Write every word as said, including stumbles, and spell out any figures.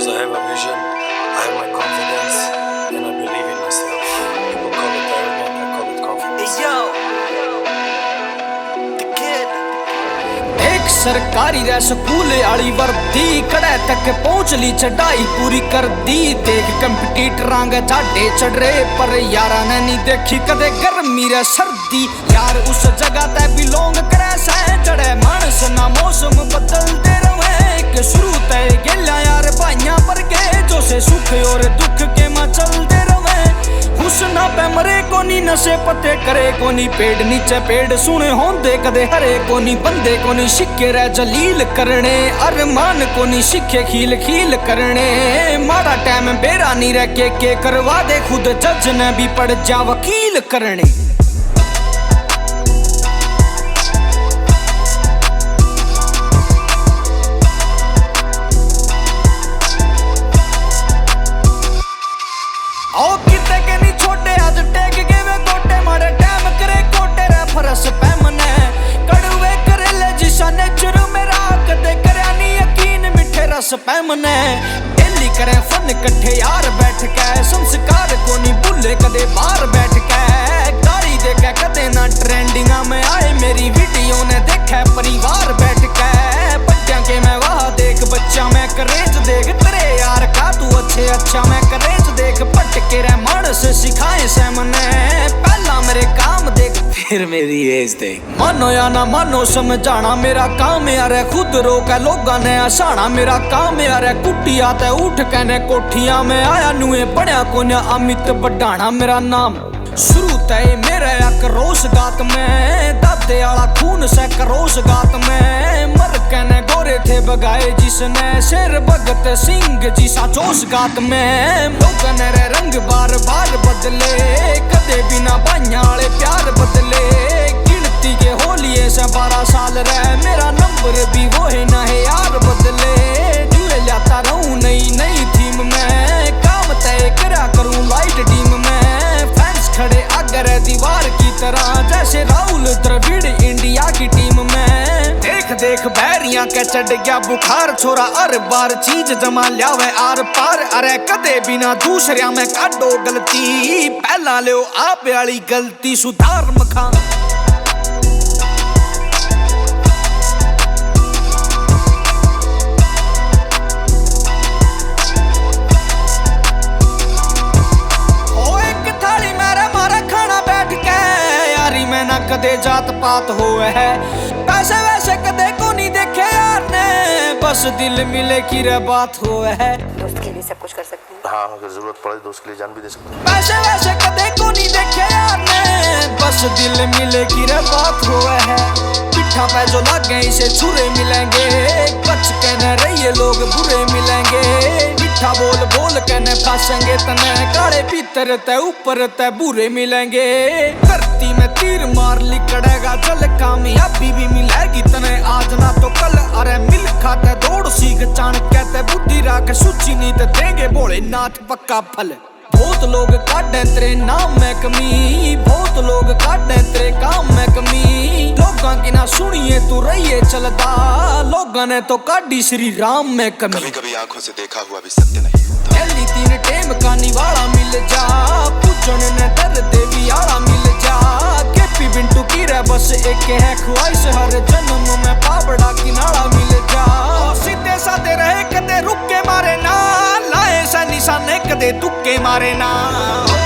I have a vision, I have my confidence, and I believe in myself. People call it arrogant, I call it confidence. Hey yo, the kid. एक सरकारी रे school आली वर्दी कड़े तक पहुंच ली चढ़ाई पूरी कर दी। देख कंपटीटरां गे झाडे चढ़ रहे पर यारा ने नहीं देखी कदे गर्मी रे सर्दी। यार उस जगह ते बिलोंग करे सै चढ़े मानस ना मौसम बदलते रहे के शुरू ते गेला यार भाइयां पर के जो से सुख और दुख के मां चलते रहे। हुस्ना पे मरे कोनी नशे पते करे कोनी पेड़ नीचे पेड़ सुने होंदे कदे हरे कोनी बंदे कोनी शिक्के रे जलील करने अरमान कोनी शिखे खील खील करने। माड़ा टाइम बेरा नहीं रह के के करवा दे खुद जज ने भी पड़ जा वकील करने। ओ किते के नहीं छोटे आज टेक के वे गोटे मारे टाइम करे कोटे रे फरस पे मने कड़वे करेले जिसा नेचर मेरा कदे करया नहीं यकीन मिठे रस पे मने। डेली करे फन कट्ठे यार बैठ के संस्कार को नहीं भूले कदे बाहर बैठ के गाड़ी देखे कदे ना ट्रेंडिंगा में आए मेरी वीडियो ने देखे परिवार बैठ के बच्चा के मैं वहा देख बच्चा मैं करेज देख तेरे यार का तू अच्छे अच्छा मैं करेज देख पटके रे मानस सिखाए से मने पहला मेरे काम देख फिर मेरी एज देख। मानो या ना मानो समझाना मेरा काम यार है खुद रोका लोगा ने हसाना मेरा काम यार है कुटिया ते उठ कहने कोठिया में आया नुए पढ़िया कोन्या अमित बढ़ाना मेरा नाम। शुरू तय मेरा एक रोस गात में दादे आला खून से करोस गात में मर कहने गोरे थे बगाए जिसने शेर भगत सिंह जिसा जोश गात में। लोगन रे रंग बार बार बदले कदे बिना भाइयां वाले प्यार बदले गिनती के होलिये से बारह साल रहे मेरा नंबर भी वो है ना है यार बदले। जुए लाता रहूं नई नई थीम में काम तय करा करूं लाइट टीम में फैंस खड़े अगर दीवार की तरह जैसे राहुल द्रविड़ इंडिया की टीम में। देख देख बैरियां के चढ़ गया बुखार छोरा हर बार चीज जमा लियावे आर पार अरे कदे बिना दूसरिया में काटो गलती पहला लो आप वाली गलती सुधार मखा। ना कदे जात पात होए है पैसे वैसे कदे को नहीं देखे यार ने बस दिल मिले की रे बात होए है। दोस्त के लिए सब कुछ कर सकते हैं। हाँ अगर जरूरत पड़े दोस्त के लिए जान भी दे सकते हैं। पैसे वैसे कदे को नहीं देखे यार ने बस दिल मिले की रे बात होए है। पिट्ठा पे जो लगे इसे छुरे मिलेंगे बच के न रहिए लोग बुरे मिलेंगे मिठा बोल बोल के न फंसेंगे तने काले भीतर ते ऊपर ते बुरे मिलेंगे। धरती में तीर मार लिकड़ेगा जल कामयाबी भी मिलेगी तने आज ना तो कल अरे मिल खाते दौड़ सीख चाणक्य ते बुद्धि राख सूची नहीं ते देंगे भोले नाथ पक्का फल। बहुत लोग काटे तेरे नाम में कमी बहुत लोग काटे तेरे काम में कमी लोगां की ना सुनिए तू रहिए चलदा लोगां ने तो काटी श्री राम में कमी। कभी कभी आंखों से देखा हुआ भी सत्य नहीं होता। पहली तीन टेम का निवाला मिल जा पूजन ने दर्द भी आला मिल जा केपी बिंटू की रे बस एक है ख्वाहिश हर जन्म में पावड़ा किनारा मिल जा। सीधे साधे रहे कदे रुके मारे ना लाए सा निशाने कदे तुक्के मारे ना।